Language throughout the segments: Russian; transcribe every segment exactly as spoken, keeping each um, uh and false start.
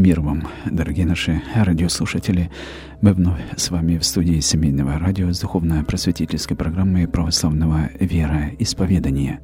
Мир вам, дорогие наши радиослушатели. Мы вновь с вами в студии Семейного радио с духовно-просветительской программой православного вероисповедания.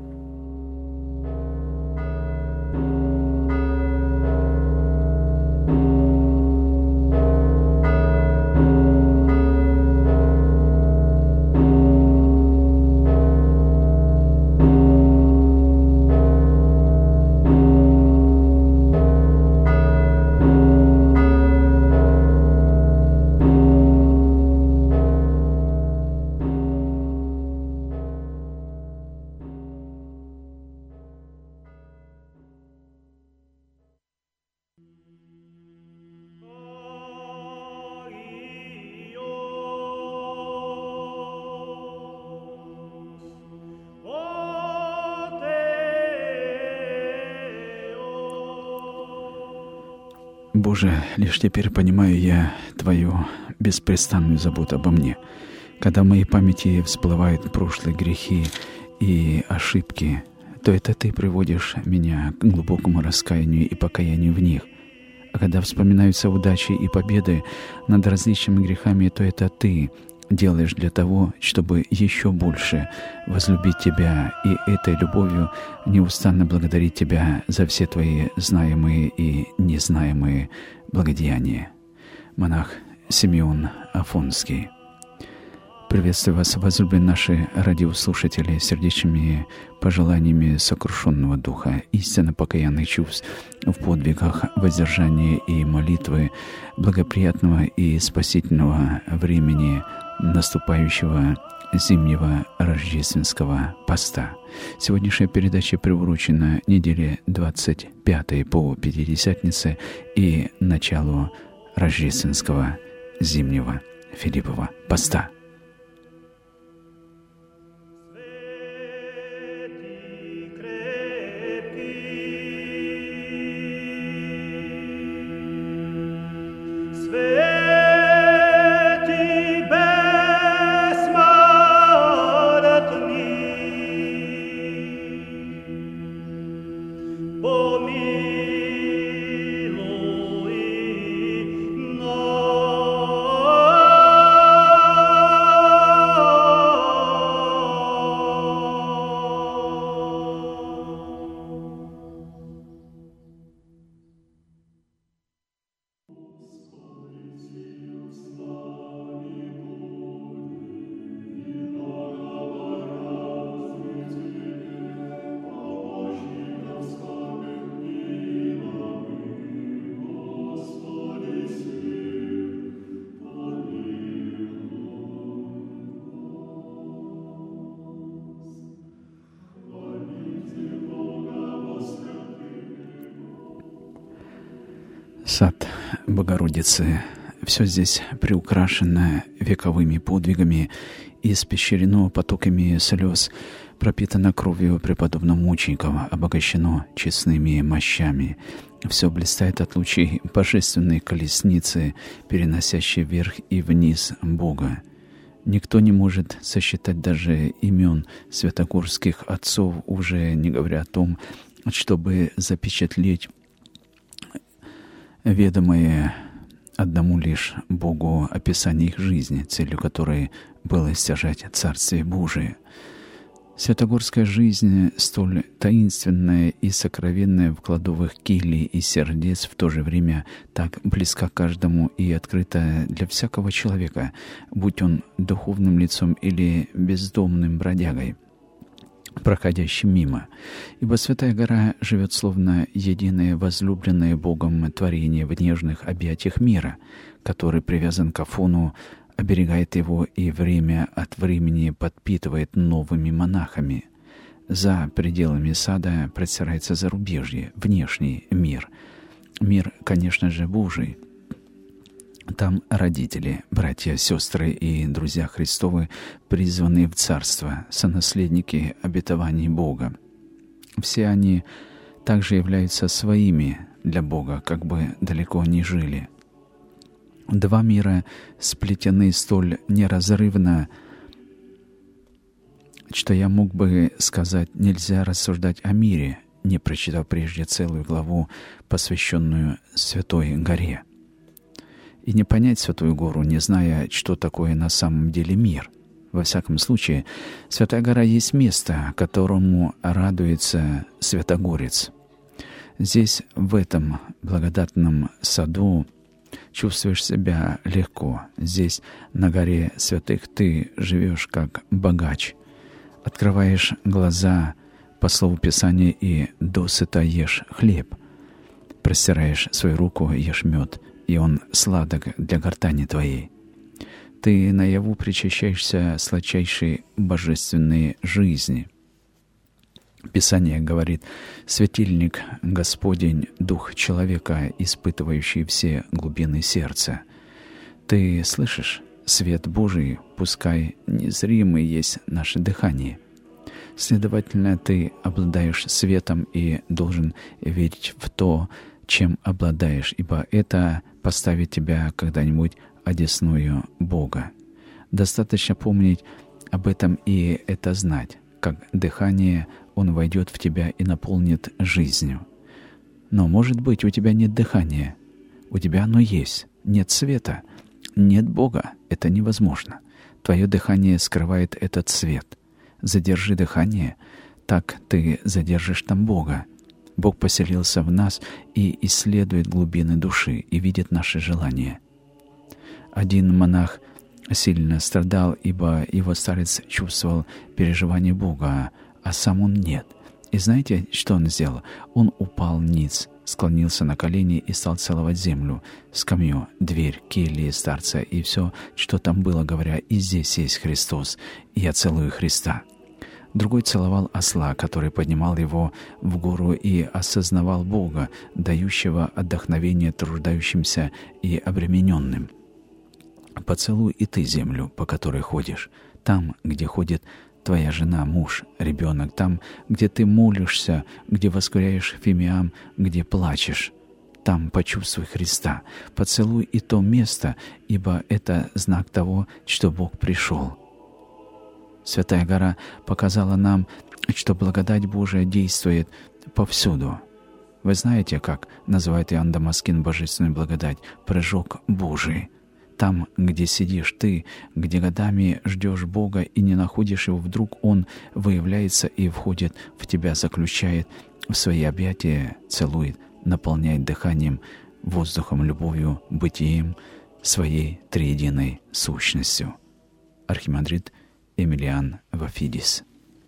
Боже, лишь теперь понимаю я Твою беспрестанную заботу обо мне. Когда в моей памяти всплывают прошлые грехи и ошибки, то это Ты приводишь меня к глубокому раскаянию и покаянию в них. А когда вспоминаются удачи и победы над различными грехами, то это Ты делаешь для того, чтобы еще больше возлюбить Тебя и этой любовью неустанно благодарить Тебя за все Твои знаемые и незнаемые благодеяния. Монах Симеон Афонский. Приветствую вас, возлюбленные наши радиослушатели, сердечными пожеланиями сокрушенного духа, истинно покаянных чувств в подвигах воздержания и молитвы, благоприятного и спасительного времени наступающего зимнего рождественского поста. Сегодняшняя передача приурочена неделе двадцать пятой по Пятидесятнице и началу рождественского зимнего Филиппова поста. Сад Богородицы. Все здесь приукрашено вековыми подвигами, испещрено потоками слез, пропитано кровью преподобных мучеников, обогащено честными мощами. Все блистает от лучей божественной колесницы, переносящей вверх и вниз Бога. Никто не может сосчитать даже имен святогорских отцов, уже не говоря о том, чтобы запечатлеть ведомое одному лишь Богу описание их жизни, целью которой было стяжать Царствие Божие. Святогорская жизнь, столь таинственная и сокровенная в кладовых килий и сердец, в то же время так близка каждому и открыта для всякого человека, будь он духовным лицом или бездомным бродягой, проходящим мимо. Ибо Святая Гора живет словно единое возлюбленное Богом творение в нежных объятиях мира, который привязан к Афону, оберегает его и время от времени подпитывает новыми монахами. За пределами сада простирается зарубежье, внешний мир. Мир, конечно же, Божий. Там родители, братья, сестры и друзья Христовы, призванные в Царство, сонаследники обетований Бога. Все они также являются своими для Бога, как бы далеко ни жили. Два мира сплетены столь неразрывно, что я мог бы сказать, нельзя рассуждать о мире, не прочитав прежде целую главу, посвященную Святой горе. И не понять Святую гору, не зная, что такое на самом деле мир. Во всяком случае, Святая гора есть место, которому радуется святогорец. Здесь, в этом благодатном саду, чувствуешь себя легко. Здесь, на горе святых, ты живешь как богач. Открываешь глаза по слову Писания и досыта ешь хлеб. Простираешь свою руку, ешь мед, и он сладок для гортани твоей. Ты наяву причащаешься сладчайшей божественной жизни. Писание говорит: «Светильник Господень, дух человека, испытывающий все глубины сердца». Ты слышишь? Свет Божий, пускай незримый, есть наше дыхание. Следовательно, ты обладаешь светом и должен верить в то, чем обладаешь, ибо это поставит тебя когда-нибудь одесную Бога. Достаточно помнить об этом и это знать. Как дыхание, Он войдет в тебя и наполнит жизнью. Но, может быть, у тебя нет дыхания. У тебя оно есть. Нет света. Нет Бога. Это невозможно. Твое дыхание скрывает этот свет. Задержи дыхание, так ты задержишь там Бога. Бог поселился в нас и исследует глубины души и видит наши желания. Один монах сильно страдал, ибо его старец чувствовал переживание Бога, а сам он нет. И знаете, что он сделал? Он упал ниц, склонился на колени и стал целовать землю, скамью, дверь, кельи старца и все, что там было, говоря: «И здесь есть Христос, и я целую Христа». Другой целовал осла, который поднимал его в гору и осознавал Бога, дающего отдохновение труждающимся и обремененным. Поцелуй и ты землю, по которой ходишь, там, где ходит твоя жена, муж, ребенок, там, где ты молишься, где воскуряешь фимиам, где плачешь. Там почувствуй Христа, поцелуй и то место, ибо это знак того, что Бог пришел. Святая гора показала нам, что благодать Божия действует повсюду. Вы знаете, как называет Иоанн Дамаскин божественную благодать? Прыжок Божий. Там, где сидишь ты, где годами ждешь Бога и не находишь Его, вдруг Он выявляется и входит в тебя, заключает в свои объятия, целует, наполняет дыханием, воздухом, любовью, бытием, своей триединой сущностью. Архимандрит Эмилиан Вафидис.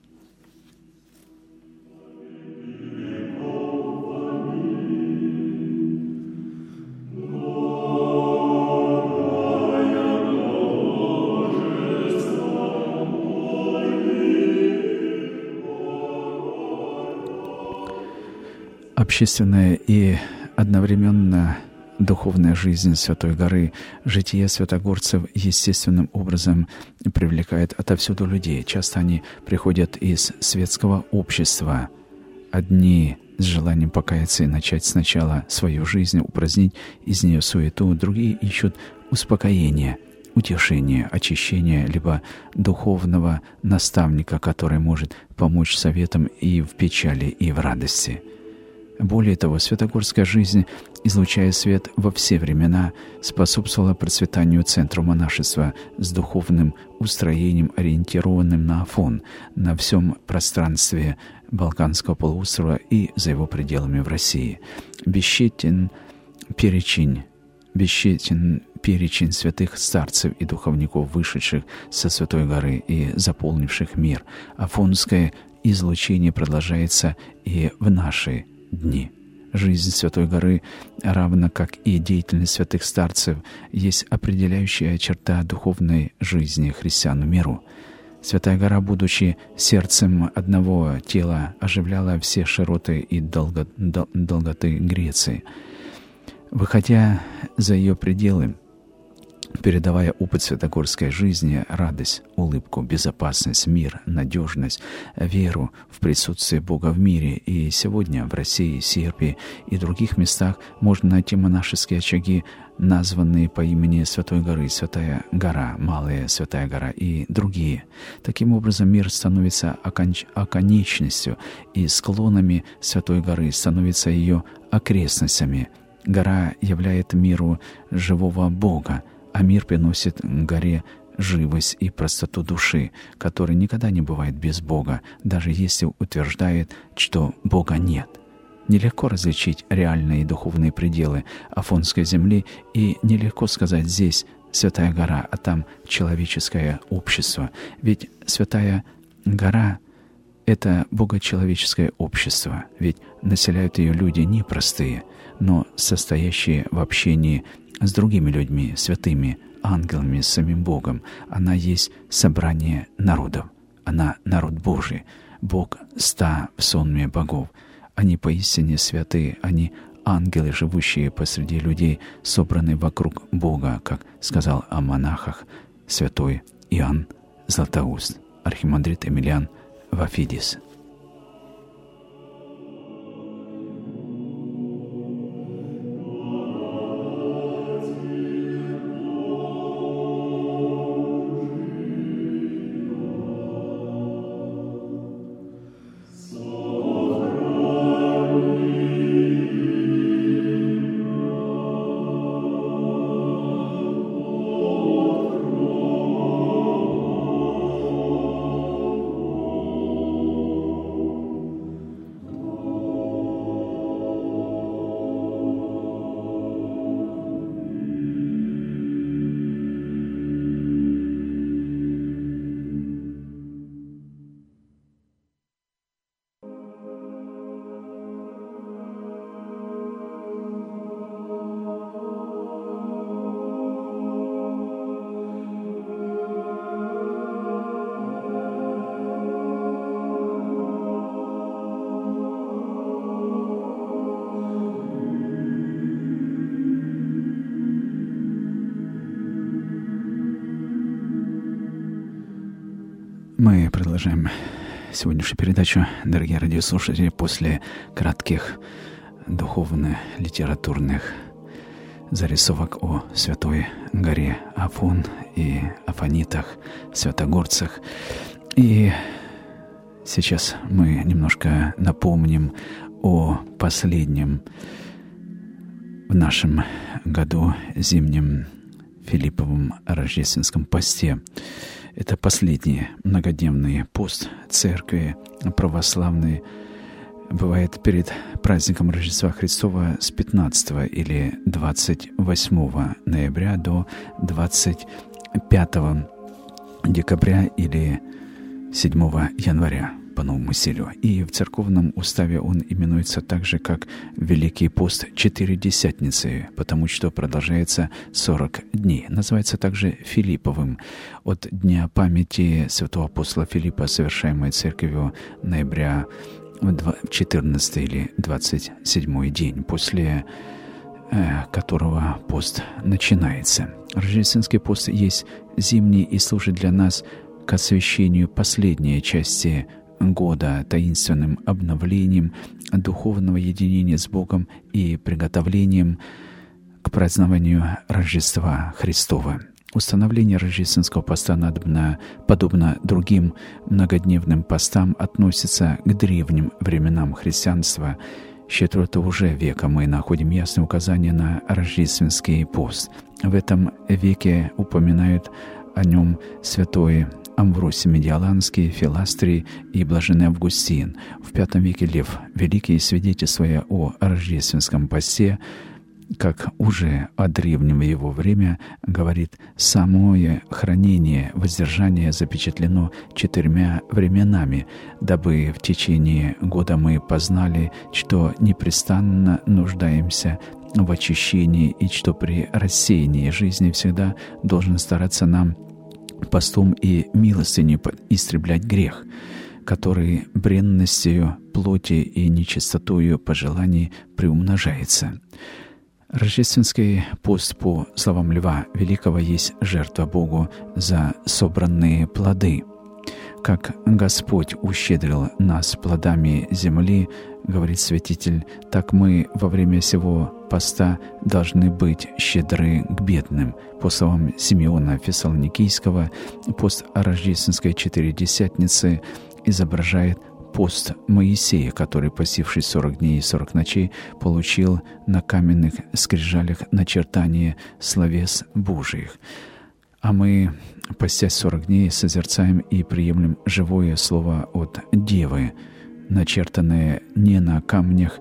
Общественная и одновременно духовная жизнь Святой горы, житие святогорцев естественным образом привлекает отовсюду людей. Часто они приходят из светского общества. Одни с желанием покаяться и начать сначала свою жизнь, упразднить из нее суету, другие ищут успокоения, утешения, очищения, либо духовного наставника, который может помочь советам и в печали, и в радости. Более того, святогорская жизнь, излучая свет во все времена, способствовала процветанию центру монашества с духовным устроением, ориентированным на Афон, на всем пространстве Балканского полуострова и за его пределами в России. Бесчетен перечень, бесчетен перечень святых старцев и духовников, вышедших со Святой горы и заполнивших мир. Афонское излучение продолжается и в наши дни. Жизнь Святой горы, равно как и деятельность святых старцев, есть определяющая черта духовной жизни христиан в миру. Святая гора, будучи сердцем одного тела, оживляла все широты и долго, дол, долготы Греции. Выходя за ее пределы, передавая опыт святогорской жизни, радость, улыбку, безопасность, мир, надежность, веру в присутствие Бога в мире. И сегодня в России, Сербии и других местах можно найти монашеские очаги, названные по имени Святой горы, Святая гора, Малая Святая гора и другие. Таким образом, мир становится оконч... оконечностью, и склонами Святой горы становится ее окрестностями. Гора являет миру живого Бога, а мир приносит горе живость и простоту души, которая никогда не бывает без Бога, даже если утверждает, что Бога нет. Нелегко различить реальные и духовные пределы Афонской земли, и нелегко сказать здесь Святая гора, а там человеческое общество. Ведь Святая гора — это богочеловеческое общество, ведь населяют ее люди непростые, но состоящие в общении с другими людьми, святыми, ангелами, с самим Богом. Она есть собрание народов. Она народ Божий. Бог ста в сонме богов. Они поистине святы, они ангелы, живущие посреди людей, собранные вокруг Бога, как сказал о монахах святой Иоанн Златоуст, архимандрит Эмилиан Вафидис. Мы продолжаем сегодняшнюю передачу, дорогие радиослушатели, после кратких духовно-литературных зарисовок о Святой горе Афон и афонитах, святогорцах. И сейчас мы немножко напомним о последнем в нашем году зимнем Филипповом рождественском посте. Это последний многодневный пост церкви православной. Бывает перед праздником Рождества Христова с пятнадцатого или двадцать восьмого ноября до двадцать пятого декабря или седьмого января по новому стилю. И в церковном уставе он именуется также как Великий пост Четыредесятницы, потому что продолжается сорок дней. Называется также Филипповым. От дня памяти святого апостола Филиппа, совершаемой церковью ноября в четырнадцатый или двадцать седьмой день, после э, которого пост начинается. Рождественский пост есть зимний и служит для нас к освящению последней части года, таинственным обновлением духовного единения с Богом и приготовлением к празднованию Рождества Христова. Установление рождественского поста надобно, подобно другим многодневным постам, относится к древним временам христианства. С четвёртого уже века мы находим ясные указания на рождественский пост. В этом веке упоминают о нем святой Амвросий Медиаланский, Филастрий и блаженный Августин. В пятом веке Лев Великий, свидетельствуя о рождественском посте, как уже о древнем его время, говорит: «Самое хранение воздержания запечатлено четырьмя временами, дабы в течение года мы познали, что непрестанно нуждаемся в очищении и что при рассеянии жизни всегда должен стараться нам постом и милостыней истреблять грех, который бренностью плоти и нечистотою пожеланий приумножается». Рождественский пост, по словам Льва Великого, есть жертва Богу за собранные плоды. Как Господь ущедрил нас плодами земли, говорит святитель, так мы во время сего поста должны быть щедры к бедным. По словам Симеона Фессалоникийского, пост Рождественской Четыредесятницы изображает пост Моисея, который, постившись сорок дней и сорок ночей, получил на каменных скрижалях начертание словес Божиих. А мы, постясь сорок дней, созерцаем и приемлем живое слово от Девы, начертанное не на камнях,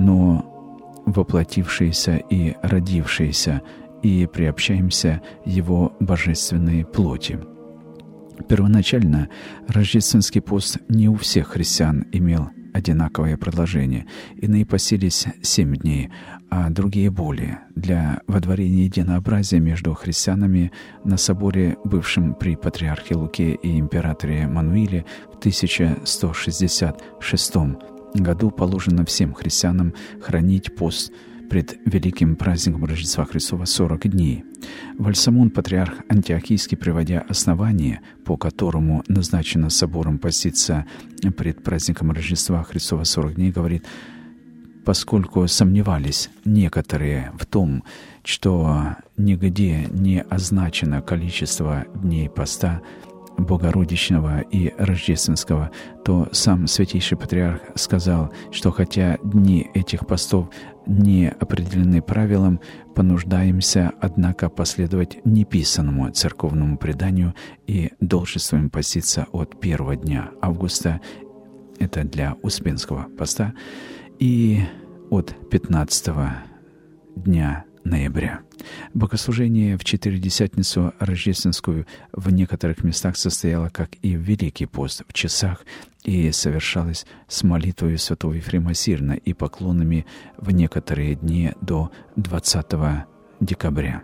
но воплотившееся и родившееся, и приобщаемся Его божественной плоти. Первоначально рождественский пост не у всех христиан имел одинаковое продолжение. Иные постились семь дней, а другие более. Для водворения единообразия между христианами на соборе, бывшем при патриархе Луке и императоре Мануиле в тысяча сто шестьдесят шестом году положено всем христианам хранить пост пред великим праздником Рождества Христова сорок дней. Вальсамон, патриарх Антиохийский, приводя основание, по которому назначено собором поститься пред праздником Рождества Христова сорок дней, говорит: поскольку сомневались некоторые в том, что нигде не означено количество дней поста Богородичного и Рождественского, то сам Святейший Патриарх сказал, что хотя дни этих постов не определены правилом, понуждаемся, однако, последовать неписанному церковному преданию и долженствуем поститься от первого дня августа, это для Успенского поста, и от пятнадцатого дня ноября. Богослужение в Четыредесятницу рождественскую в некоторых местах состояло, как и в Великий пост, в часах, и совершалось с молитвой святого Ефрема Сирина и поклонами в некоторые дни до двадцатого декабря.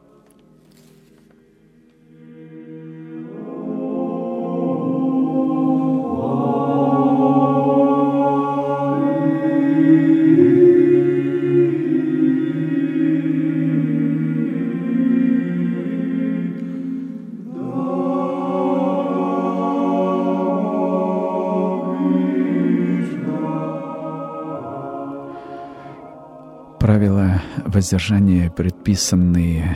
Правила воздержания, предписанные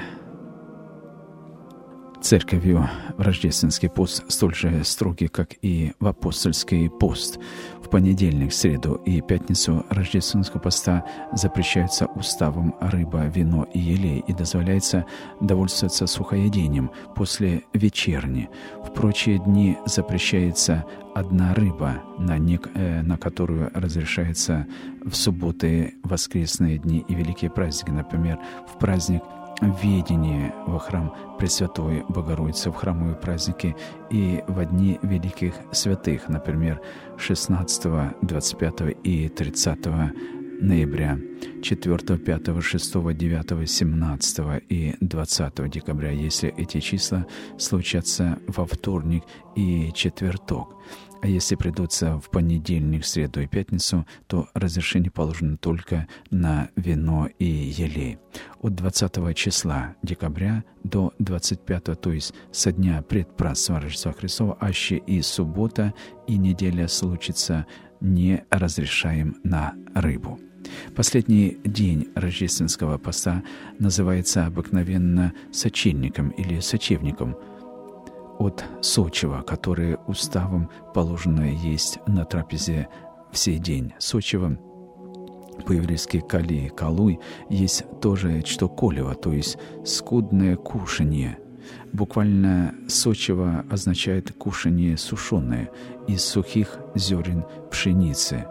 Церковью в рождественский пост, столь же строги, как и в апостольский пост. В понедельник, среду и пятницу рождественского поста запрещаются уставом рыба, вино и елей, и дозволяется довольствоваться сухоедением после вечерни. В прочие дни запрещается одна рыба, на, нек- э, на которую разрешается в субботы, воскресные дни и великие праздники, например, в праздник Введение во храм Пресвятой Богородицы, в храмовые праздники и во дни великих святых, например, шестнадцатого, двадцать пятого и тридцатого ноября, четвёртого, пятого, шестого, девятого, семнадцатого и двадцатого декабря, если эти числа случатся во вторник и четверток. А если придутся в понедельник, среду и пятницу, то разрешение положено только на вино и елей. От двадцатого числа декабря до двадцать пятого, то есть со дня предпразднества Рождества Христова, аще и суббота, и неделя случится, не разрешаем на рыбу. Последний день рождественского поста называется обыкновенно сочельником или сочевником, от сочева, которое уставом положено есть на трапезе в сей день. Сочево по-еврейски кали, калуй, есть тоже что колево, то есть скудное кушанье. Буквально сочево означает кушанье сушеное из сухих зерен пшеницы,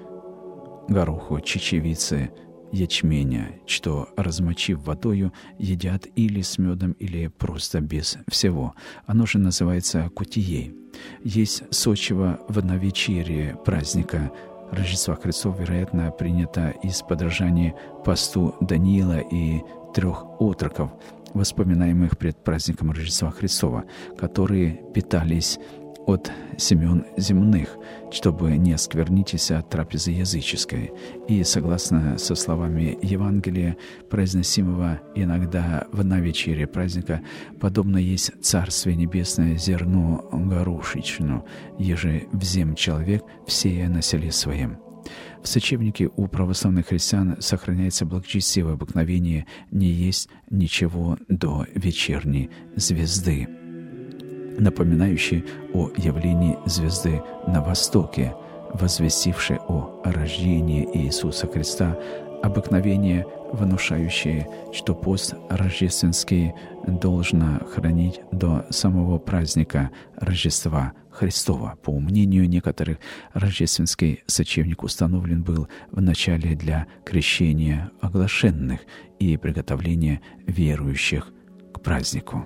гороху, чечевицы, ячменя, что, размочив водою, едят или с медом, или просто без всего. Оно же называется кутией. Есть сочево в навечерие праздника Рождества Христова, вероятно, принято из подражания посту Даниила и трех отроков, воспоминаемых пред праздником Рождества Христова, которые питались от семен земных, чтобы не осквернитесь от трапезы языческой. И согласно со словами Евангелия, произносимого иногда в навечерие праздника, подобно есть Царствие Небесное зерну горушечну, еже взем человек, всея на селе своем. В сочевнике у православных христиан сохраняется благочестивое обыкновение не есть ничего до вечерней звезды, напоминающей о явлении звезды на востоке, возвестившей о рождении Иисуса Христа, обыкновение, внушающее, что пост рождественский должно хранить до самого праздника Рождества Христова. По мнению некоторых, рождественский сочевник установлен был в начале для крещения оглашенных и приготовления верующих к празднику.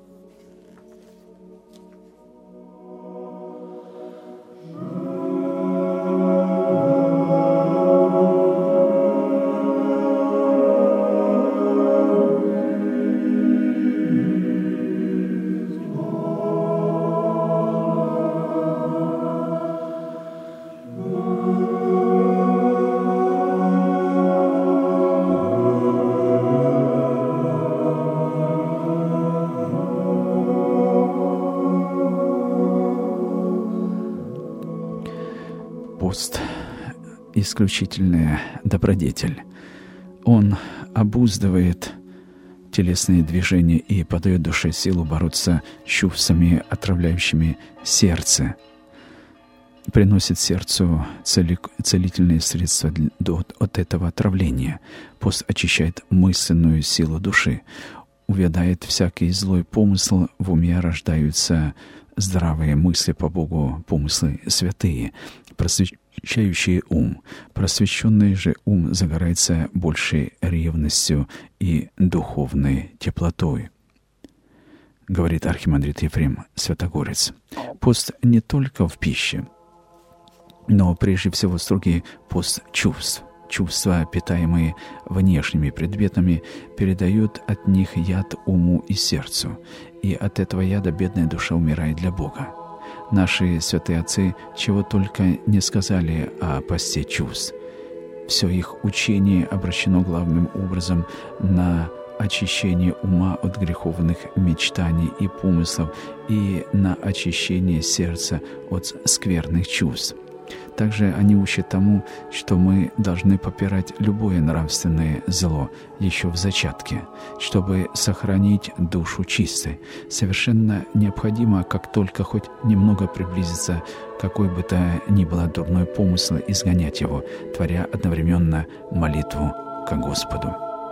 Пост — исключительная добродетель. Он обуздывает телесные движения и подает душе силу бороться с чувствами, отравляющими сердце, приносит сердцу цели, целительные средства от, от этого отравления. Пост очищает мысленную силу души, увядает всякий злой помысл, в уме рождаются здравые мысли по Богу, помыслы святые, просвещающие ум. Просвещенный же ум загорается большей ревностью и духовной теплотой, говорит архимандрит Ефрем Святогорец. Пост не только в пище, но прежде всего строгий пост чувств. Чувства, питаемые внешними предметами, передают от них яд уму и сердцу, и от этого яда бедная душа умирает для Бога. Наши святые отцы чего только не сказали о посте чувств. Все их учение обращено главным образом на очищение ума от греховных мечтаний и помыслов и на очищение сердца от скверных чувств. Также они учат тому, что мы должны попирать любое нравственное зло еще в зачатке, чтобы сохранить душу чистой. Совершенно необходимо, как только хоть немного приблизиться к какой бы то ни было дурной помысл, изгонять его, творя одновременно молитву ко Господу.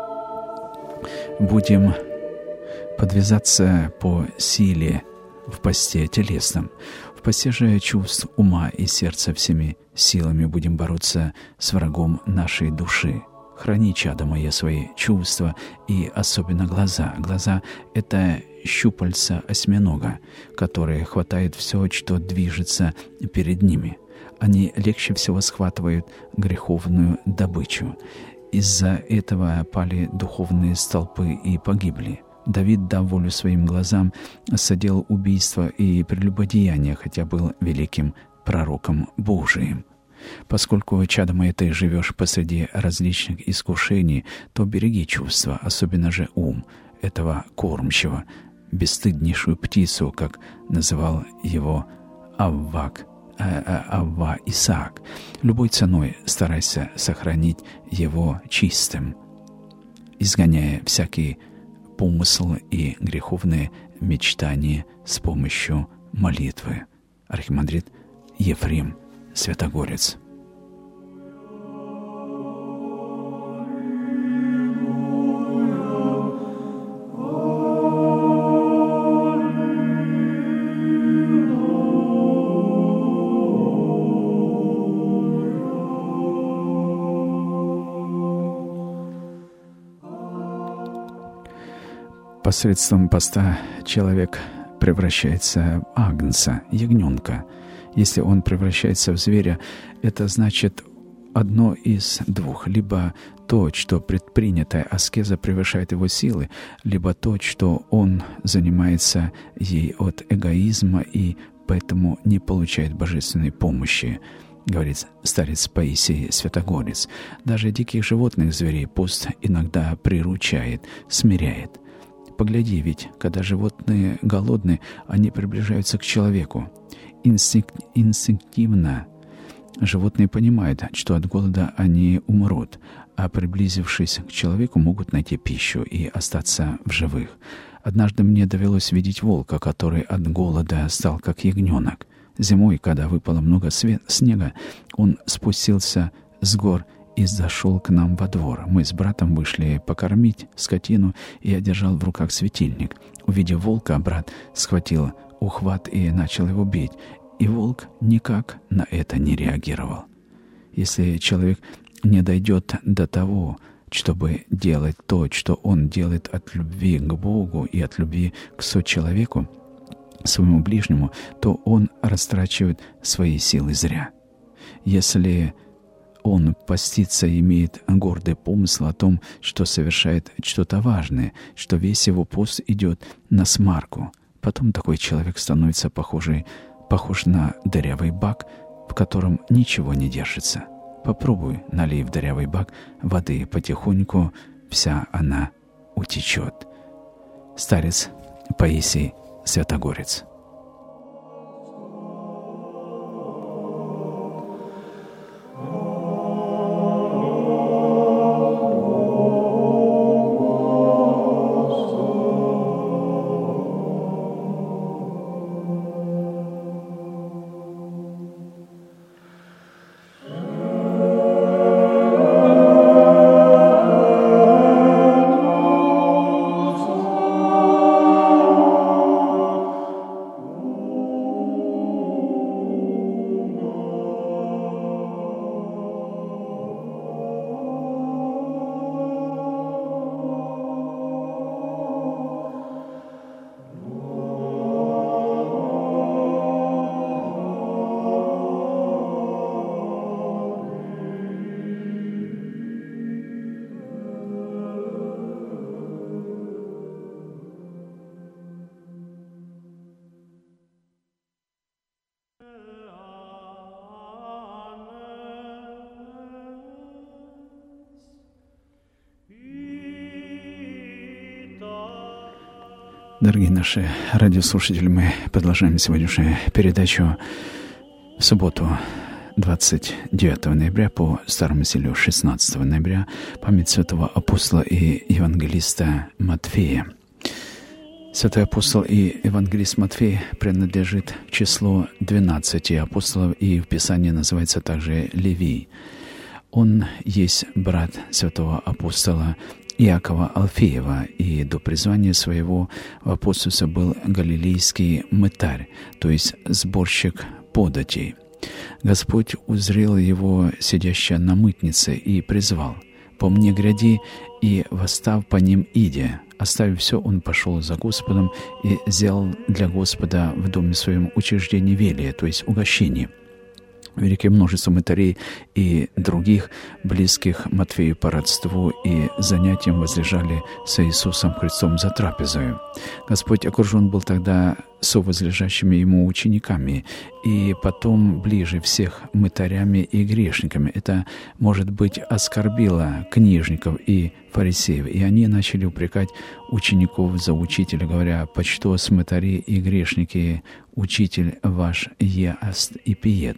Будем подвязаться по силе в посте телесном. В посте же чувств ума и сердца всеми силами будем бороться с врагом нашей души. Храни, чадо мое, свои чувства и особенно глаза. Глаза — это щупальца осьминога, которые хватают все, что движется перед ними. Они легче всего схватывают греховную добычу. Из-за этого пали духовные столпы и погибли. Давид, дав волю своим глазам, соделал убийство и прелюбодеяние, хотя был великим пророком Божиим. Поскольку, чадо мое, ты живешь посреди различных искушений, то береги чувства, особенно же ум этого кормчего, бесстыднейшую птицу, как называл его Аввак, а, а, Авва Исаак. Любой ценой старайся сохранить его чистым, изгоняя всякие помысл и греховные мечтания с помощью молитвы. Архимандрит Ефрем Святогорец. Посредством поста человек превращается в агнца, ягненка. Если он превращается в зверя, это значит одно из двух. Либо то, что предпринятая аскеза превышает его силы, либо то, что он занимается ей от эгоизма и поэтому не получают божественной помощи, говорит старец Паисий Святогорец. Даже диких животных зверей пост иногда приручает, смиряет. Погляди, ведь, когда животные голодны, они приближаются к человеку. Инстинкт, инстинктивно животные понимают, что от голода они умрут, а приблизившись к человеку, могут найти пищу и остаться в живых. Однажды мне довелось видеть волка, который от голода стал как ягненок. Зимой, когда выпало много снега, он спустился с гор и зашел к нам во двор. Мы с братом вышли покормить скотину, и я держал в руках светильник. Увидев волка, брат схватил ухват и начал его бить. И волк никак на это не реагировал. Если человек не дойдет до того, чтобы делать то, что он делает от любви к Богу и от любви к сочеловеку, своему ближнему, то он растрачивает свои силы зря. Если он постится и имеет гордый помысл о том, что совершает что-то важное, что весь его пост идет на смарку, потом такой человек становится похожий, похож на дырявый бак, в котором ничего не держится. Попробуй, налей в дырявый бак воды, потихоньку вся она утечет. Старец Паисий Святогорец. Дорогие наши радиослушатели, мы продолжаем сегодняшнюю передачу в субботу, двадцать девятого ноября по Старому стилю шестнадцатого ноября, память святого апостола и евангелиста Матфея. Святой апостол и евангелист Матфей принадлежит к числу двенадцати апостолов и в Писании называется также Левий. Он есть брат святого апостола Иакова Алфеева, и до призвания своего в апостольство был галилейский мытарь, то есть сборщик податей. Господь узрел его, сидящего на мытнице, и призвал: «По мне гряди, и восстав по ним иде». Оставив все, он пошел за Господом и сделал для Господа в доме своем учреждение велия, то есть угощение. Великое множество мытарей и других, близких Матфею по родству и занятиям, возлежали с Иисусом Христом за трапезою. Господь окружен был тогда совозлежащими ему учениками, и потом ближе всех мытарями и грешниками. Это, может быть, оскорбило книжников и фарисеев, и они начали упрекать учеников за учителя, говоря: «Почто с мытари и грешники учитель ваш ест и пиет?»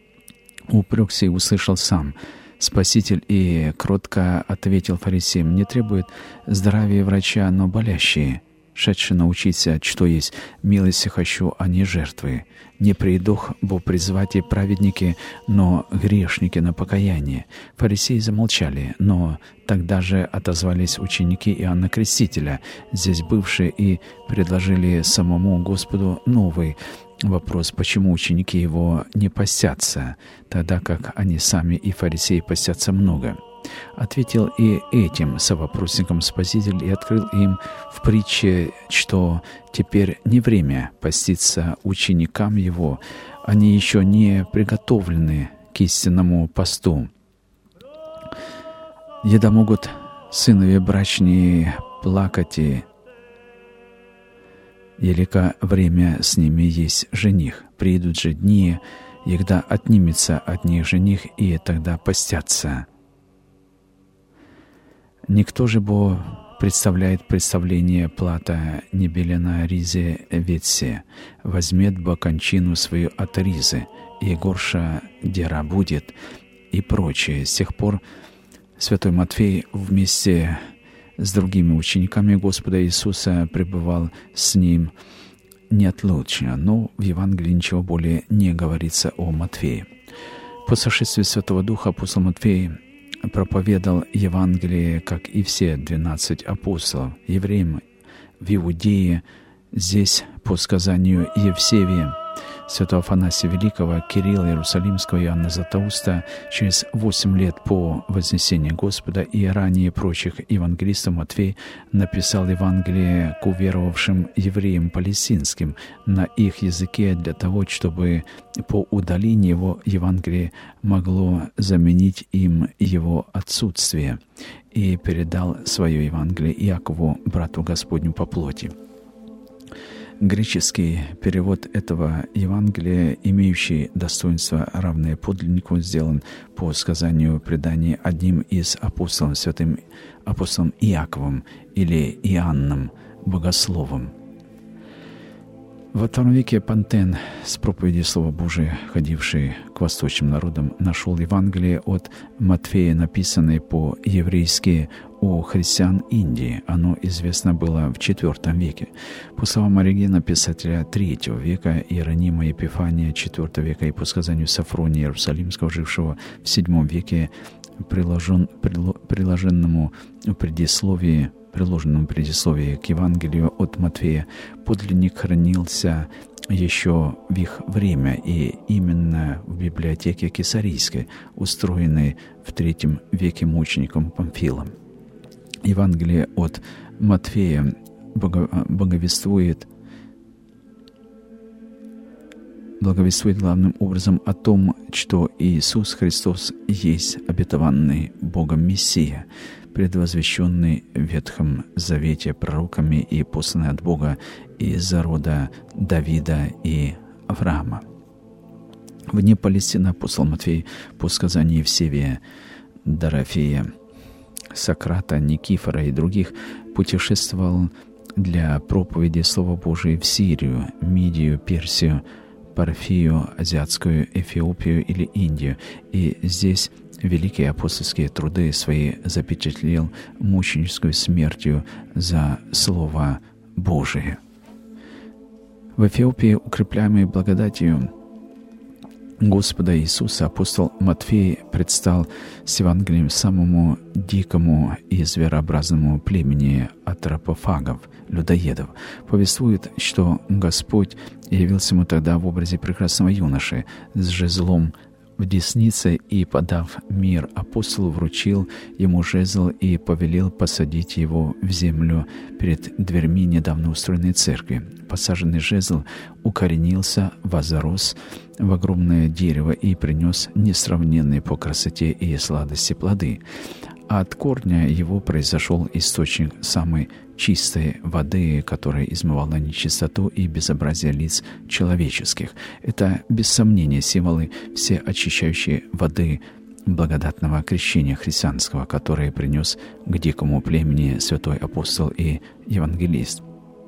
Упрек сей услышал сам Спаситель и кротко ответил фарисеям: «Не требует здравия врача, но болящие. Шедши научиться, что есть милости хочу, а не жертвы. Не придох, бо призвати праведники, но грешники на покаяние». Фарисеи замолчали, но тогда же отозвались ученики Иоанна Крестителя, здесь бывшие, и предложили самому Господу новый вопрос: почему ученики его не постятся, тогда как они сами и фарисеи постятся много? Ответил и этим совопросникам Спаситель и открыл им в притче, что теперь не время поститься ученикам его, они еще не приготовлены к истинному посту. Еда могут сынове брачные плакати, елика время с ними есть жених. Приидут же дни, егда отнимется от них жених, и тогда постятся. Никто же бо представляет представление плата не белена ризе ветсе, возьмет бо кончину свою от ризы, и горша дера будет, и прочее. С тех пор святой Матфей вместе с другими учениками Господа Иисуса пребывал с Ним неотлучно, но в Евангелии ничего более не говорится о Матфее. По сошествии Святого Духа апостол Матфей проповедал Евангелие, как и все двенадцать апостолов, евреям в Иудее, здесь по сказанию Евсевия, святого Афанасия Великого, Кирилла Иерусалимского и Иоанна Златоуста, через восемь лет по вознесению Господа и ранее прочих евангелистов Матфей написал Евангелие к уверовавшим евреям палестинским на их языке для того, чтобы по удалению его Евангелие могло заменить им его отсутствие, и передал свое Евангелие Иакову, брату Господню по плоти. Греческий перевод этого Евангелия, имеющий достоинство, равное подлиннику, сделан по сказанию предания одним из апостолов, святым апостолом Иаковом или Иоанном Богословом. Во втором веке Пантен с проповеди Слова Божия, ходивший к восточным народам, нашел Евангелие от Матфея, написанное по-еврейски у христиан Индии. Оно известно было в четвёртом веке. По словам Оригена, писателя третьего века, Иеронима Епифания четвёртого века, и по сказанию Софрония Иерусалимского, жившего в седьмом веке, приложен, прило, приложенному предисловии приложенном предисловии к Евангелию от Матфея, подлинник хранился еще в их время, и именно в библиотеке Кесарийской, устроенной в третьем веке мучеником Памфилом. Евангелие от Матфея боговествует, благовествует главным образом о том, что Иисус Христос есть обетованный Богом Мессия, предвозвещенный в Ветхом Завете пророками и посланный от Бога из-за рода Давида и Авраама. Вне Палестины апостол Матфей по сказанию Евсевия, Дорофея, Сократа, Никифора и других путешествовал для проповеди Слова Божия в Сирию, Мидию, Персию, Парфию, Азиатскую Эфиопию или Индию, и здесь великие апостольские труды свои запечатлел мученическую смертью за Слово Божие. В Эфиопии, укрепляемый благодатью Господа Иисуса, апостол Матфей предстал с Евангелием самому дикому и зверообразному племени антропофагов, людоедов. Повествует, что Господь явился ему тогда в образе прекрасного юноши с жезлом в деснице, и, подав мир апостолу, вручил ему жезл и повелел посадить его в землю перед дверьми недавно устроенной церкви. Посаженный жезл укоренился, возрос в огромное дерево и принес несравненные по красоте и сладости плоды. А от корня его произошел источник самой чистой воды, которая измывала нечистоту и безобразие лиц человеческих. Это, без сомнения, символы всеочищающей воды благодатного крещения христианского, которое принес к дикому племени святой апостол и евангелист.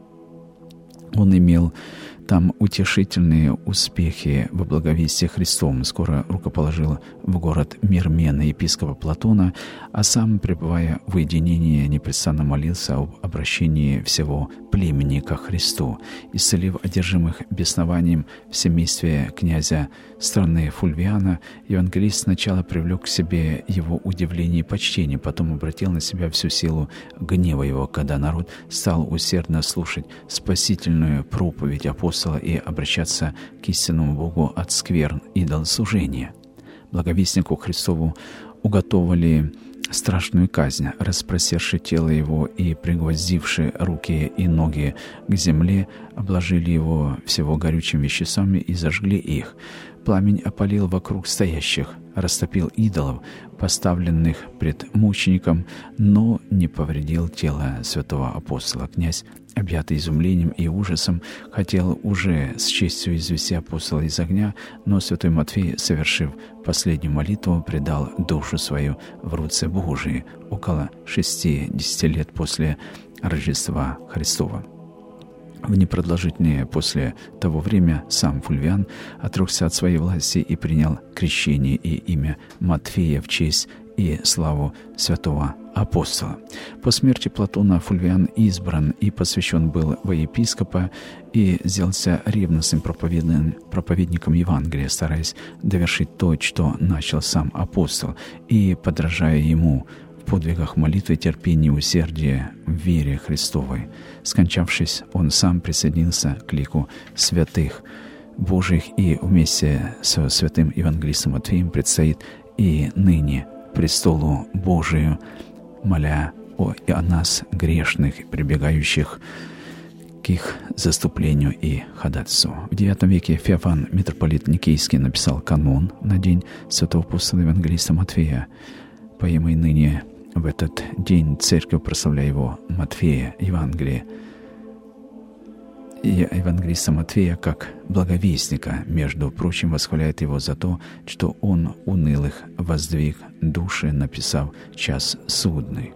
Он имел там утешительные успехи во благовестии Христовом, скоро рукоположил в город Мирмена епископа Платона, а сам, пребывая в уединении, непрестанно молился об обращении всего племени ко Христу. Исцелив одержимых беснованием в семействе князя страны Фульвиана, евангелист сначала привлек к себе его удивление и почтение, потом обратил на себя всю силу гнева его, когда народ стал усердно слушать спасительную проповедь апостола и обращаться к истинному Богу от скверн идолослужения. Благовестнику Христову уготовили страшную казнь, распростерши тело его и пригвоздивши руки и ноги к земле, обложили его всего горючими веществами и зажгли их. Пламень опалил вокруг стоящих, растопил идолов, поставленных пред мучеником, но не повредил тело святого апостола. Князь, объятый изумлением и ужасом, хотел уже с честью извести апостола из огня, но святой Матфей, совершив последнюю молитву, предал душу свою в руцы Божии около шестидесяти лет после Рождества Христова. В непродолжительное после того время сам Фульвиан отрекся от своей власти и принял крещение и имя Матфея в честь и славу святого апостола. По смерти Платона Фульвиан избран и посвящен был во епископа и сделался ревностным проповедником Евангелия, стараясь довершить то, что начал сам апостол, и подражая ему в подвигах молитвы, терпения и усердия в вере Христовой. Скончавшись, он сам присоединился к лику святых Божьих и вместе со святым евангелистом Матфеем предстоит и ныне престолу Божию, моля о, и о нас, грешных, прибегающих к их заступлению и ходатайству. В девятом веке Феофан, митрополит Никейский, написал канон на день святого апостола евангелиста Матфея. Поемый ныне в этот день церковь, прославляя его, Матфея, Евангелие, и евангелиста Матфея, как благовестника, между прочим, восхваляет его за то, что он унылых воздвиг души, написав час судный.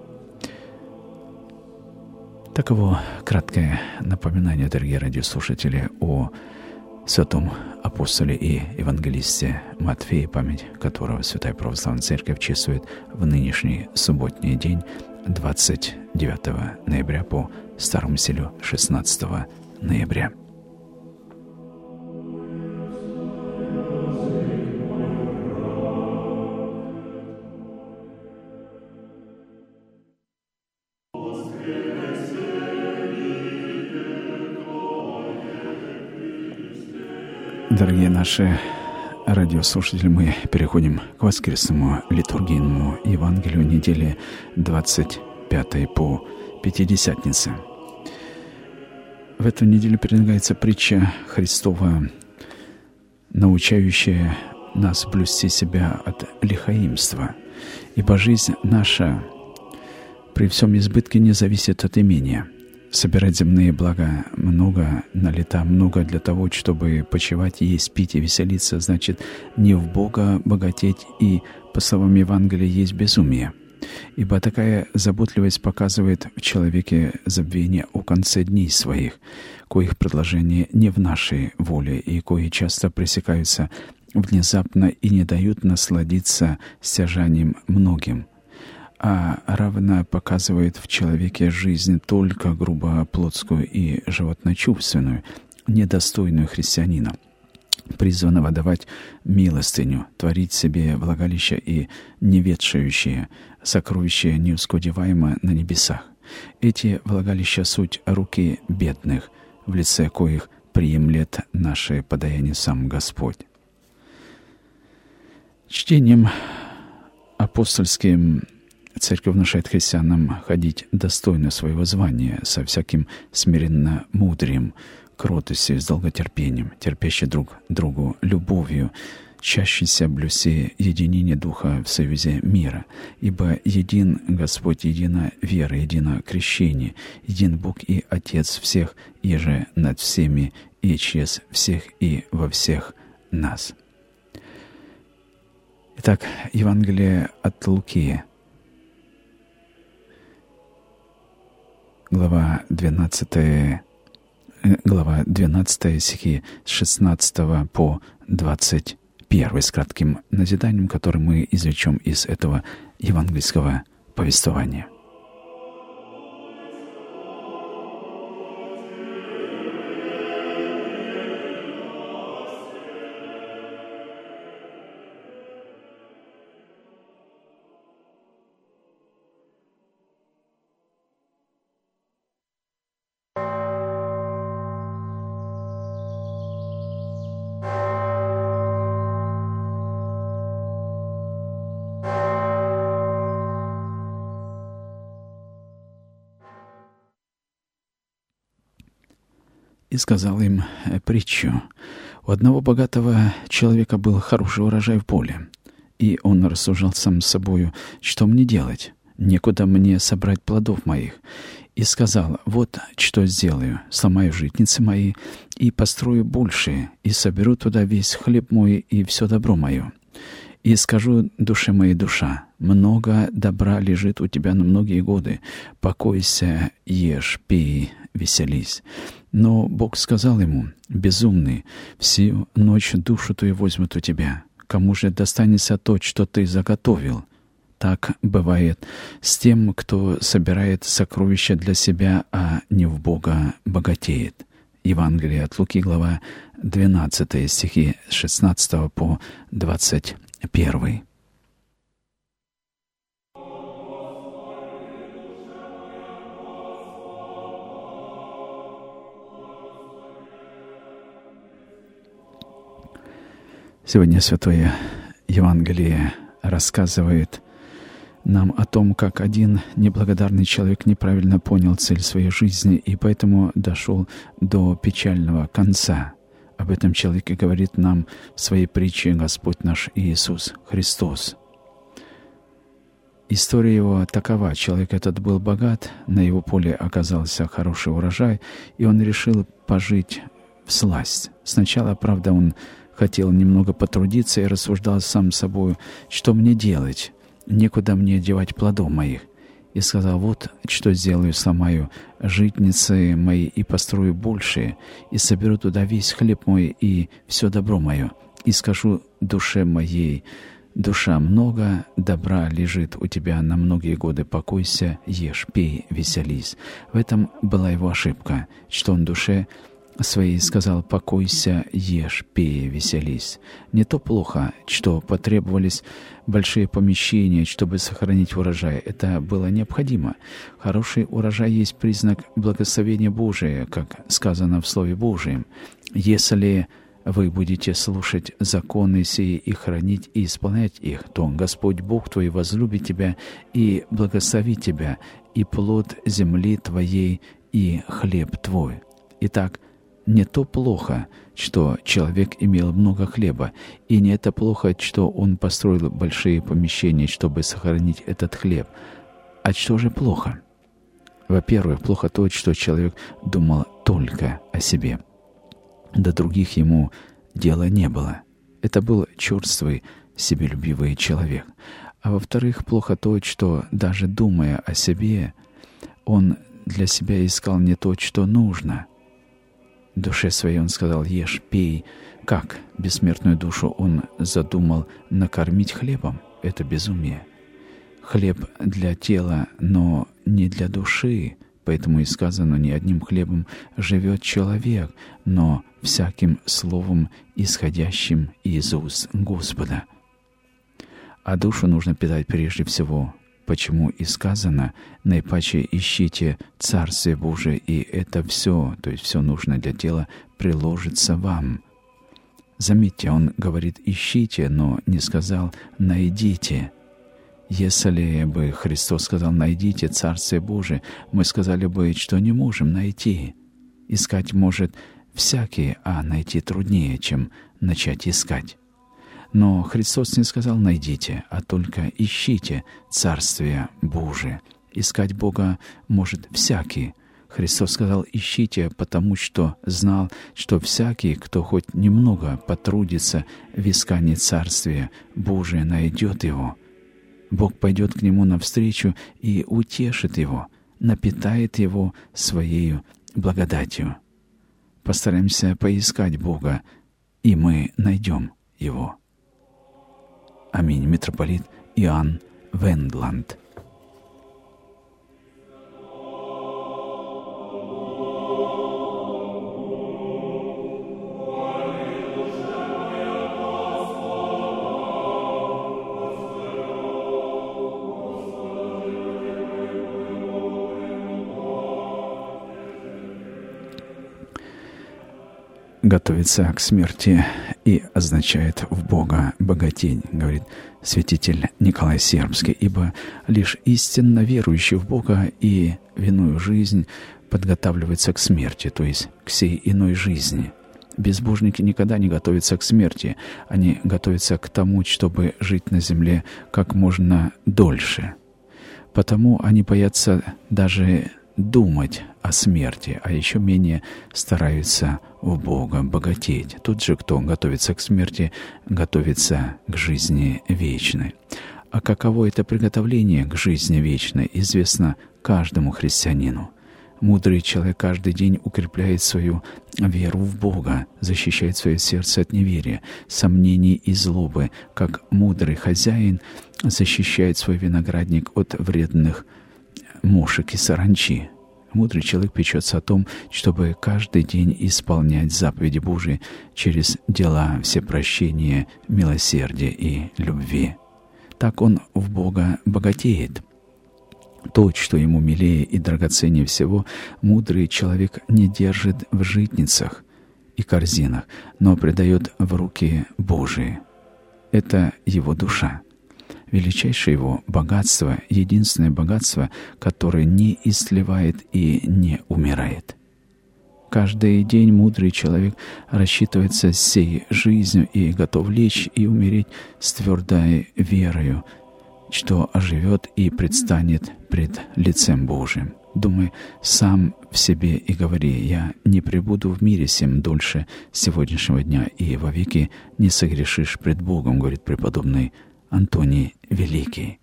Таково краткое напоминание, дорогие радиослушатели, о святом апостоле и евангелисте Матфее, память которого Святая Православная Церковь чествует в нынешний субботний день, двадцать девятого ноября по старому стилю шестнадцатого ноября. Дорогие наши радиослушатели, мы переходим к воскресному литургийному Евангелию недели двадцать пятой по Пятидесятнице. В эту неделю предлагается притча Христова, научающая нас блюсти себя от лихаимства, ибо жизнь наша при всем избытке не зависит от имения. Собирать земные блага много, на лета много для того, чтобы почивать, есть, пить и веселиться, значит не в Бога богатеть, и, по словам Евангелия, есть безумие. Ибо такая заботливость показывает в человеке забвение о конце дней своих, коих предложения не в нашей воле и кои часто пресекаются внезапно и не дают насладиться стяжанием многим, а равно показывает в человеке жизнь только грубо плотскую и животночувственную, недостойную христианина, призванного давать милостыню, творить себе влагалище и неветшающее, сокровище неускудеваемо на небесах. Эти влагалища — суть руки бедных, в лице коих приемлет наше подаяние сам Господь. Чтением апостольским Церковь внушает христианам ходить достойно своего звания, со всяким смиренно мудрием, кротостью, с долготерпением, терпящей друг другу любовью, чащийся блюсти единение Духа в союзе мира, ибо един Господь, едина вера, едино крещение, един Бог и Отец всех, еже над всеми и через всех и во всех нас. Итак, Евангелие от Луки, глава двенадцатая, глава двенадцатая, стихи с шестнадцатого по двадцать первый, с кратким назиданием, которое мы извлечем из этого евангельского повествования. И сказал им притчу: У одного богатого человека был хороший урожай в поле, и он рассуждал сам с собою, что мне делать, некуда мне собрать плодов моих, и сказал: вот что сделаю, сломаю житницы мои и построю большие, и соберу туда весь хлеб мой и все добро мое. И скажу душе моей: душа, много добра лежит у тебя на многие годы, покойся, ешь, пей, веселись. Но Бог сказал ему: безумный, всю ночь душу твою возьмут у тебя, кому же достанется то, что ты заготовил? Так бывает с тем, кто собирает сокровища для себя, а не в Бога богатеет. Евангелие от Луки, глава двенадцатая, стихи с шестнадцатого по двадцать первый. Сегодня Святое Евангелие рассказывает нам о том, как один неблагодарный человек неправильно понял цель своей жизни и поэтому дошел до печального конца. Об этом человеке говорит нам в своей притче Господь наш Иисус Христос. История его такова. Человек этот был богат, на его поле оказался хороший урожай, и он решил пожить всласть. Сначала, правда, он хотел немного потрудиться и рассуждал сам с собой, что мне делать, некуда мне девать плодов моих. И сказал: вот что сделаю, сломаю житницы мои и построю большие, и соберу туда весь хлеб мой и все добро мое. И скажу душе моей: душа, много добра лежит у тебя на многие годы, покойся, ешь, пей, веселись. В этом была его ошибка, что он душе своей сказал: покойся, ешь, пей, веселись. Не то плохо, что потребовались большие помещения, чтобы сохранить урожай. Это было необходимо. Хороший урожай есть признак благословения Божия, как сказано в Слове Божьем. Если вы будете слушать законы сии и хранить и исполнять их, то Господь Бог твой возлюбит тебя и благословит тебя, и плод земли твоей, и хлеб твой. Итак, не то плохо, что человек имел много хлеба, и не это плохо, что он построил большие помещения, чтобы сохранить этот хлеб. А что же плохо? Во-первых, плохо то, что человек думал только о себе. До других ему дела не было. Это был черствый, себелюбивый человек. А во-вторых, плохо то, что даже думая о себе, он для себя искал не то, что нужно. Душе своей он сказал: ешь, пей. Как бессмертную душу он задумал накормить хлебом? Это безумие. Хлеб для тела, но не для души. Поэтому и сказано: не одним хлебом живет человек, но всяким словом, исходящим из уст Господа. А душу нужно питать прежде всего. Почему и сказано: наипаче ищите Царствие Божие, и это все, то есть все нужное для тела, приложится вам. Заметьте, он говорит «ищите», но не сказал «найдите». Если бы Христос сказал «найдите Царствие Божие», мы сказали бы, что не можем найти. Искать может всякий, а найти труднее, чем начать искать. Но Христос не сказал «найдите», а только «ищите Царствие Божие». Искать Бога может всякий. Христос сказал «ищите», потому что знал, что всякий, кто хоть немного потрудится в искании Царствия Божия, найдет его. Бог пойдет к нему навстречу и утешит его, напитает его своей благодатью. Постараемся поискать Бога, и мы найдем Его. Аминь. Митрополит Иоанн Вендланд. Готовится к смерти и означает в Бога богатень, говорит святитель Николай Сербский, ибо лишь истинно верующий в Бога и в иную жизнь подготавливается к смерти, то есть к сей иной жизни. безбожники никогда не готовятся к смерти. Они готовятся к тому, чтобы жить на земле как можно дольше. Потому они боятся даже думать о смерти, а еще менее стараются в Бога богатеть. Тот же, кто готовится к смерти, готовится к жизни вечной. А каково это приготовление к жизни вечной, известно каждому христианину. Мудрый человек каждый день укрепляет свою веру в Бога, защищает свое сердце от неверия, сомнений и злобы, как мудрый хозяин защищает свой виноградник от вредных мушек и саранчи. Мудрый человек печется о том, чтобы каждый день исполнять заповеди Божии через дела всепрощения, милосердия и любви. Так он в Бога богатеет. То, что ему милее и драгоценнее всего, мудрый человек не держит в житницах и корзинах, но предает в руки Божии. Это его душа. Величайшее его богатство, единственное богатство, которое не истлевает и не умирает. Каждый день мудрый человек рассчитывается всей жизнью и готов лечь и умереть с твердой верою, что оживет и предстанет пред лицем Божиим. Думай сам в себе и говори: «Я не пребуду в мире сем дольше сегодняшнего дня, и вовеки не согрешишь пред Богом», говорит преподобный Антоний Великий.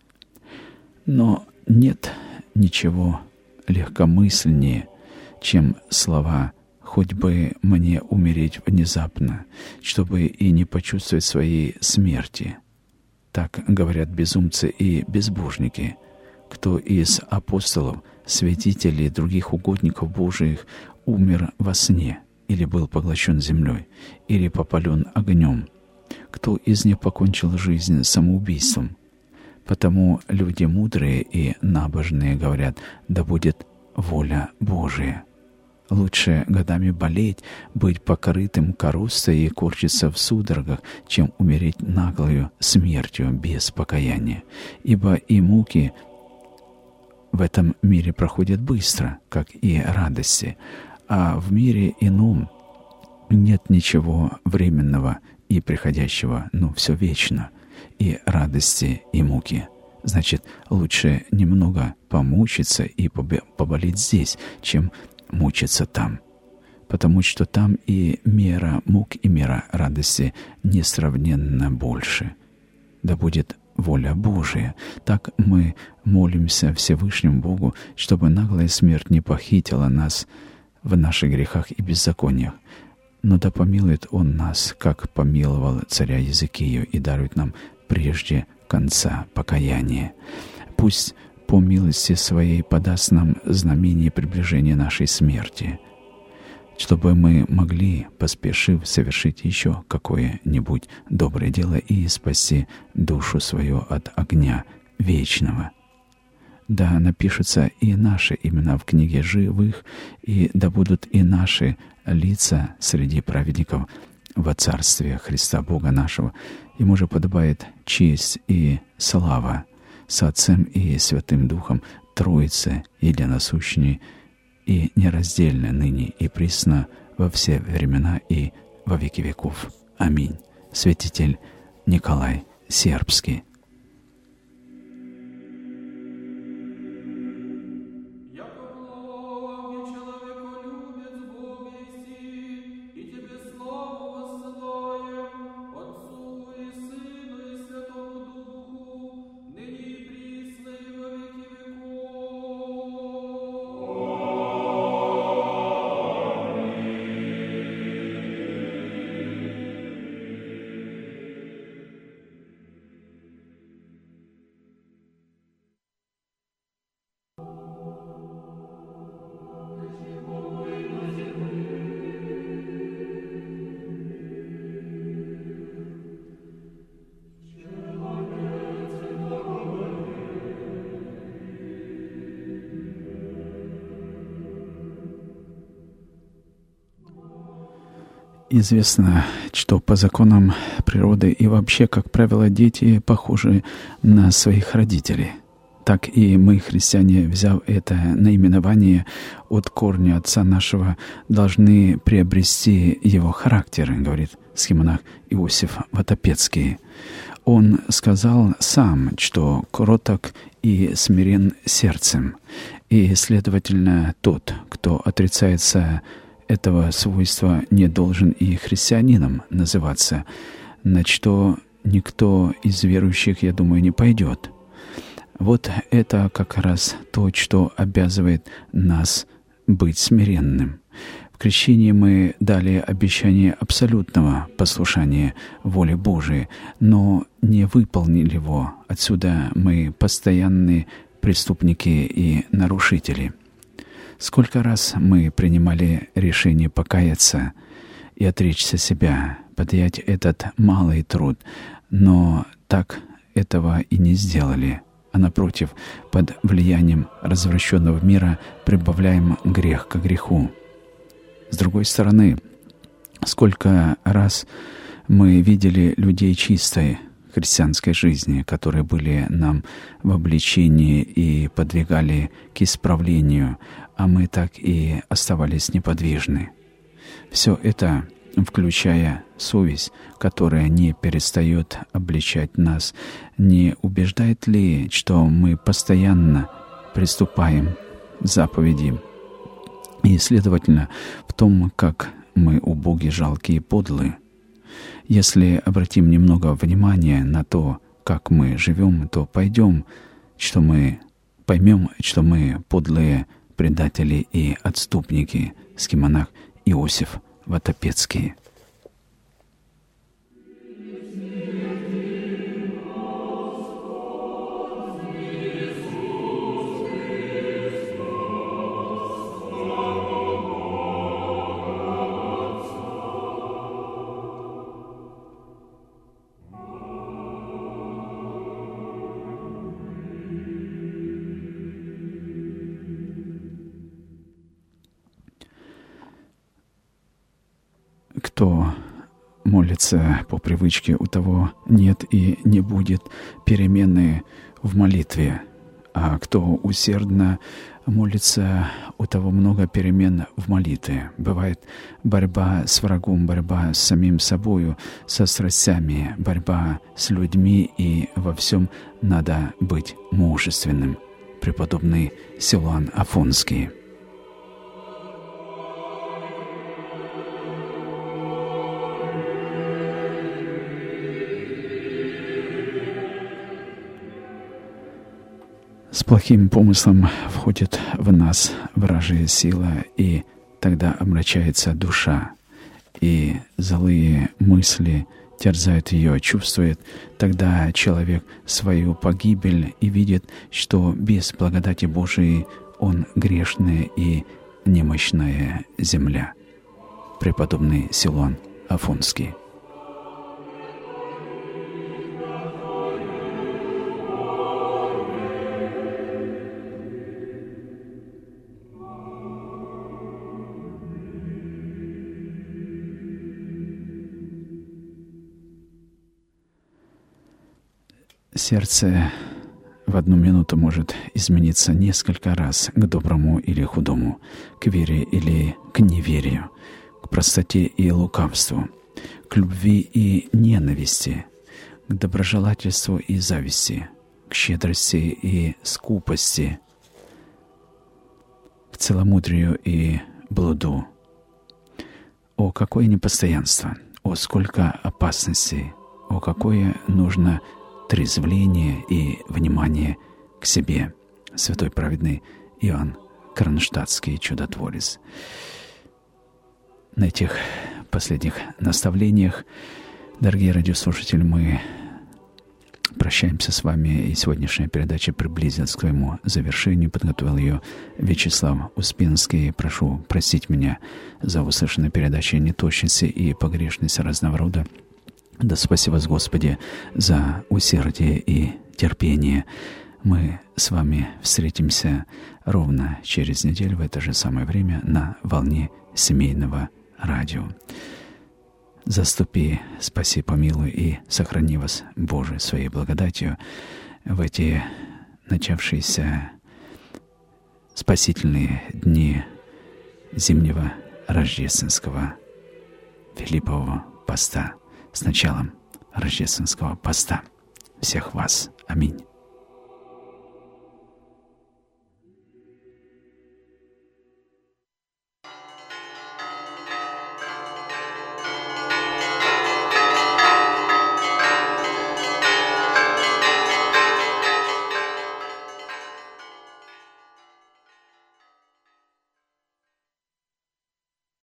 Но нет ничего легкомысленнее, чем слова «хоть бы мне умереть внезапно, чтобы и не почувствовать своей смерти». Так говорят безумцы и безбожники. Кто из апостолов, святителей, других угодников Божиих умер во сне, или был поглощен землей, или попален огнем? Кто из них покончил жизнь самоубийством? Потому люди мудрые и набожные говорят: да будет воля Божия. Лучше годами болеть, быть покрытым коростой и корчиться в судорогах, чем умереть наглою смертью без покаяния. Ибо и муки в этом мире проходят быстро, как и радости, а в мире ином нет ничего временного и приходящего, но все вечно, и радости, и муки. Значит, лучше немного помучиться и поболеть здесь, чем мучиться там, потому что там и мера мук, и мера радости несравненно больше. Да будет воля Божия. Так мы молимся Всевышнему Богу, чтобы наглая смерть не похитила нас в наших грехах и беззакониях. Но да помилует Он нас, как помиловал царя Езекию, и дарует нам прежде конца покаяния. Пусть по милости Своей подаст нам знамение приближения нашей смерти, чтобы мы могли, поспешив, совершить еще какое-нибудь доброе дело и спасти душу свою от огня вечного. Да напишутся и наши имена в книге живых, и да будут и наши лица среди праведников во Царстве Христа Бога нашего. Ему же подобает честь и слава с Отцем и Святым Духом, Троице единосущней и нераздельно ныне и присно во все времена и во веки веков. Аминь. Святитель Николай Сербский. Известно, что по законам природы и вообще, как правило, дети похожи на своих родителей. Так и мы, христиане, взяв это наименование от корня Отца нашего, должны приобрести его характер, говорит схимонах Иосиф Ватопецкий. Он сказал сам, что кроток и смирен сердцем, и, следовательно, тот, кто отрицается этого свойства, не должен и христианином называться, на что никто из верующих, я думаю, не пойдет. Вот это как раз то, что обязывает нас быть смиренным. В крещении мы дали обещание абсолютного послушания воле Божией, но не выполнили его. Отсюда мы постоянные преступники и нарушители. Сколько раз мы принимали решение покаяться и отречься себя, поднять этот малый труд, но так этого и не сделали. А напротив, под влиянием развращенного мира прибавляем грех к греху. С другой стороны, сколько раз мы видели людей чистой христианской жизни, которые были нам в обличении и подвигали к исправлению, а мы так и оставались неподвижны. Все это, включая совесть, которая не перестает обличать нас, не убеждает ли, что мы постоянно приступаем к заповеди, и, следовательно, в том, как мы убоги, жалкие и подлые. Если обратим немного внимания на то, как мы живем, то пойдем, что мы поймем, что мы подлые предатели и отступники, схимонах Иосиф Ватопецкий. Кто молится по привычке, у того нет и не будет перемены в молитве. А кто усердно молится, у того много перемен в молитве. Бывает борьба с врагом, борьба с самим собою, со страстями, борьба с людьми, и во всем надо быть мужественным. Преподобный Силуан Афонский. С плохим помыслом входит в нас вражья сила, и тогда омрачается душа, и злые мысли терзают ее, чувствует тогда человек свою погибель и видит, что без благодати Божией он грешная и немощная земля. Преподобный Силуан Афонский. Сердце в одну минуту может измениться несколько раз к доброму или худому, к вере или к неверию, к простоте и лукавству, к любви и ненависти, к доброжелательству и зависти, к щедрости и скупости, к целомудрию и блуду. О, какое непостоянство! О, сколько опасностей! О, какое нужно трезвление и внимание к себе. Святой праведный Иоанн Кронштадтский чудотворец. На этих последних наставлениях, дорогие радиослушатели, мы прощаемся с вами, и сегодняшняя передача приблизилась к своему завершению. Подготовил ее Вячеслав Успенский. Прошу простить меня за услышанные передачи неточности и погрешности разного рода. Да спаси вас, Господи, за усердие и терпение. Мы с вами встретимся ровно через неделю в это же самое время на волне семейного радио. Заступи, спаси, помилуй и сохрани вас, Боже, своей благодатью в эти начавшиеся спасительные дни зимнего рождественского Филиппового поста, с началом рождественского поста. Всех вас. Аминь.